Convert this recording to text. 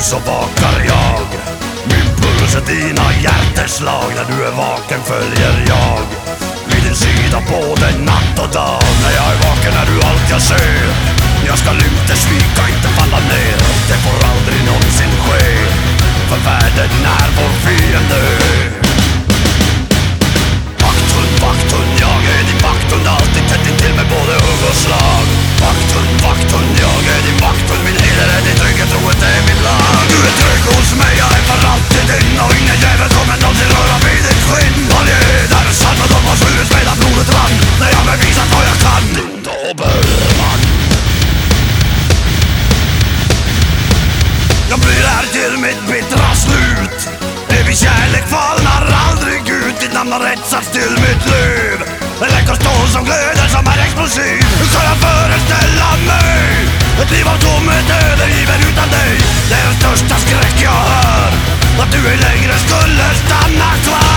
så vakar jag. Min puls är dina hjärteslag. När du är vaken följer jag vid din sida både natt och dag. När jag är vaken är du allt jag ser. Jag ska inte svika, inte falla ner. Det får aldrig någonsin ske, för världen är vår fiende. Vakthund, jag är din vakthund. Alltid tätt intill med både hugg och slag. Vakthund, jag är din vakthund. Min heder är din trygghet, troet är min lag. Du är trygg hos mig, jag är för alltid din. Och ingen jävel kommer någonsin röra vid ditt skinn. Allierade är sanna, de har svurit med att blodet rann. När jag bevisat vad jag kan, Dobermann. Jag blir här till mitt bittra slut. Evig kärlek falnar aldrig ut. Ditt namn har etsats till mitt liv. En läcker stål som glöder, som är explosiv. Hur ska jag föreställa mig ett liv av tomhet, övergiven utan dig? Det är den största skräck jag hör, att du ej längre skulle stanna kvar.